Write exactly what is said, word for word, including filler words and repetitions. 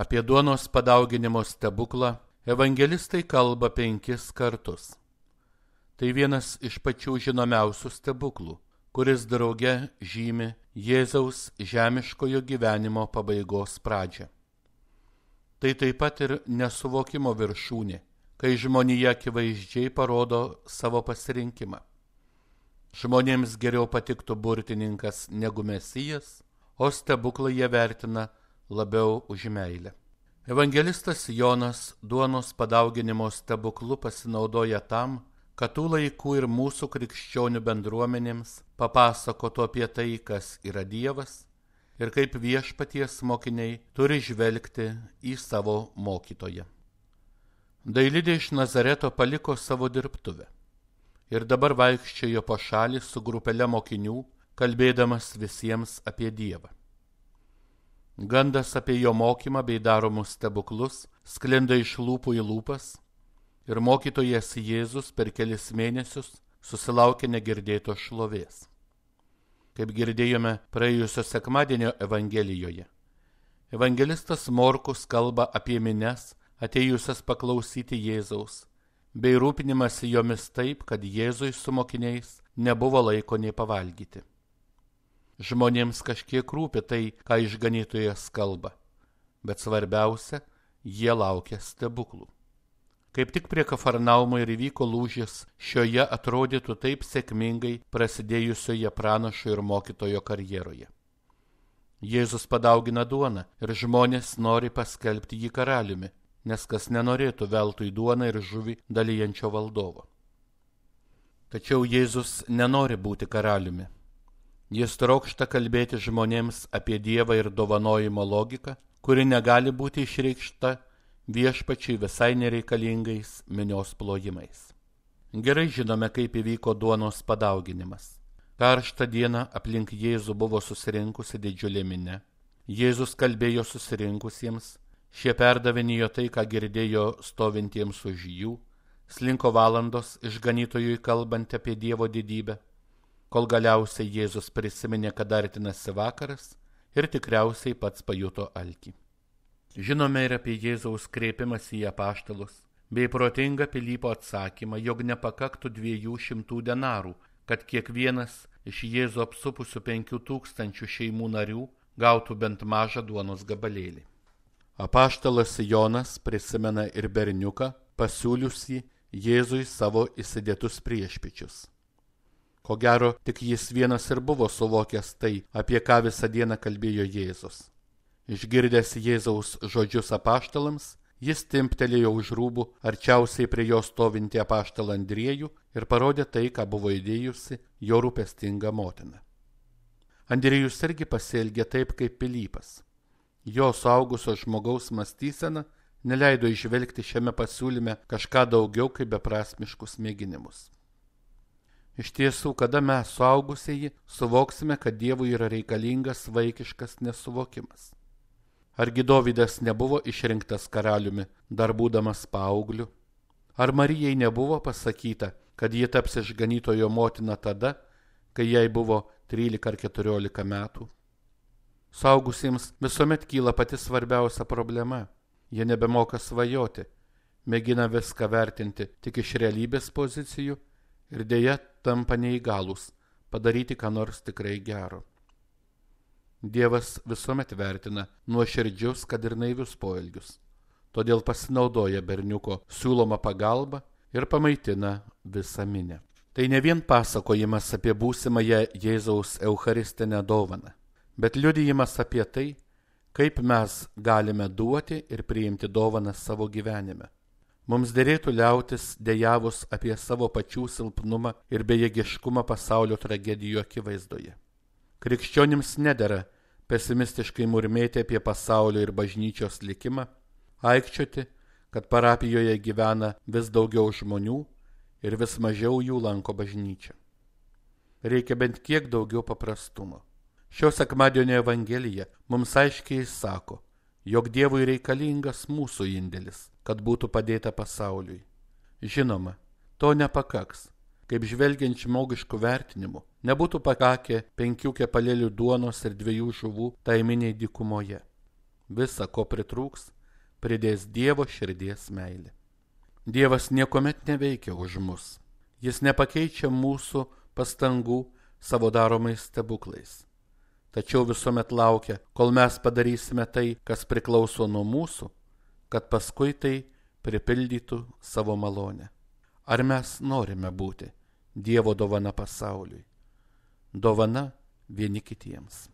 Apie duonos padauginimo stebuklą evangelistai kalba penkis kartus. Tai vienas iš pačių žinomiausių stebuklų, kuris drauge žymi Jėzaus žemiškojo gyvenimo pabaigos pradžią. Tai taip pat ir nesuvokimo viršūnė, kai žmonija akivaizdžiai parodo savo pasirinkimą. Žmonėms geriau patiktų burtininkas negu mesijas, o stebuklą jie vertina labiau už meilę. Evangelistas Jonas duonos padauginimo stebuklu pasinaudoja tam, kad tų laikų ir mūsų krikščionių bendruomenėms papasakotų apie tai, kas yra Dievas ir kaip viešpaties mokiniai turi žvelgti į savo mokytoją. Dailidė iš Nazareto paliko savo dirbtuvę ir dabar vaikščiojo po šalį su grupele mokinių, kalbėdamas visiems apie Dievą. Gandas apie jo mokymą bei daromus stebuklus sklinda iš lūpų į lūpas ir mokytojas Jėzus per kelis mėnesius susilaukė negirdėtos šlovės. Kaip girdėjome praėjusio sekmadienio Evangelijoje, evangelistas Morkus kalba apie minias atėjusias paklausyti Jėzaus, bei rūpinimąsi jomis taip, kad Jėzui su mokiniais nebuvo laiko nei pavalgyti. Žmonėms kažkiek rūpi tai, ką išganytojas kalba, bet svarbiausia, jie laukia stebuklų. Kaip tik prie Kafarnaumo ir įvyko lūžis šioje atrodytų taip sėkmingai prasidėjusioje pranašo ir mokytojo karjeroje. Jėzus padaugina duoną ir žmonės nori paskelbti jį karaliumi, nes kas nenorėtų veltui duoną ir žuvį dalijančio valdovo. Tačiau Jėzus nenori būti karaliumi. Jis trokšta kalbėti žmonėms apie Dievą ir dovanojimo logiką, kuri negali būti išreikšta viešpačiai visai nereikalingais minios plojimais. Gerai žinome, kaip įvyko duonos padauginimas. Karštą dieną aplink Jėzų buvo susirinkusi didžiulė minia. Jėzus kalbėjo susirinkusiems, šie perdavinėjo tai, ką girdėjo stovintiems už jų, slinko valandos išganytojui kalbant apie Dievo didybę, kol galiausiai Jėzus prisiminė, kad artinasi vakaras ir tikriausiai pats pajuto alkį. Žinome ir apie Jėzaus kreipimąsi į apaštalus, bei protingą Pilypo atsakymą, jog nepakaktų dviejų šimtų denarų, kad kiekvienas iš Jėzų apsupusių penkių tūkstančių šeimų narių gautų bent mažą duonos gabalėlį. Apaštalas Jonas prisimena ir berniuką, pasiūliusį Jėzui savo įsidėtus priešpiečius. Ko gero, tik jis vienas ir buvo suvokęs tai, apie ką visą dieną kalbėjo Jėzus. Išgirdęs Jėzaus žodžius apaštalams, jis timptelėjo už rūbų arčiausiai prie jo stovintį apaštalą Andriejų ir parodė tai, ką buvo įdėjusi jo rūpestinga motina. Andriejus irgi pasielgė taip, kaip Pilypas. Jo suaugusio žmogaus mąstysena neleido įžvelgti šiame pasiūlyme kažką daugiau kaip beprasmiškus mėginimus. Iš tiesų, kada mes suaugusieji suvoksime, kad Dievui yra reikalingas vaikiškas nesuvokimas. Argi Dovydas nebuvo išrinktas karaliumi, dar būdamas paaugliu? Ar Marijai nebuvo pasakyta, kad ji taps išganytojo motina tada, kai jai buvo trylika ar keturiolika metų? Suaugusiems visuomet kyla pati svarbiausia problema. Jie nebemoka svajoti, mėgina viską vertinti tik iš realybės pozicijų ir dėja tampa neįgalūs padaryti ką nors tikrai gero. Dievas visuomet vertina nuoširdžius, kad ir naivius poelgius. Todėl pasinaudoja berniuko siūloma pagalba ir pamaitina visą minią. Tai ne vien pasakojimas apie būsimąją Jėzaus eucharistinę dovaną, bet liudijimas apie tai, kaip mes galime duoti ir priimti dovaną savo gyvenime. Mums derėtų liautis dejavus apie savo pačių silpnumą ir bejėgiškumą pasaulio tragedijų akivaizdoje. Krikščionims nedera pesimistiškai murmėti apie pasaulio ir bažnyčios likimą, aikčioti, kad parapijoje gyvena vis daugiau žmonių ir vis mažiau jų lanko bažnyčią. Reikia bent kiek daugiau paprastumo. Šio sekmadienio Evangelija mums aiškiai sako, jog Dievui reikalingas mūsų indėlis, kad būtų padėta pasauliui. Žinoma, to nepakaks. Kaip žvelgiant žmogiškų vertinimų, nebūtų pakakę penkių kepalėlių duonos ir dviejų žuvų tai miniai dykumoje. visa, ko pritrūks, pridės Dievo širdies meilė. Dievas niekuomet neveikia už mus. Jis nepakeičia mūsų pastangų savo daromais stebuklais. Tačiau visuomet laukia, kol mes padarysime tai, kas priklauso nuo mūsų, kad paskui tai pripildytų savo malonę. Ar mes norime būti Dievo dovana pasauliui? Dovana vieni kitiems.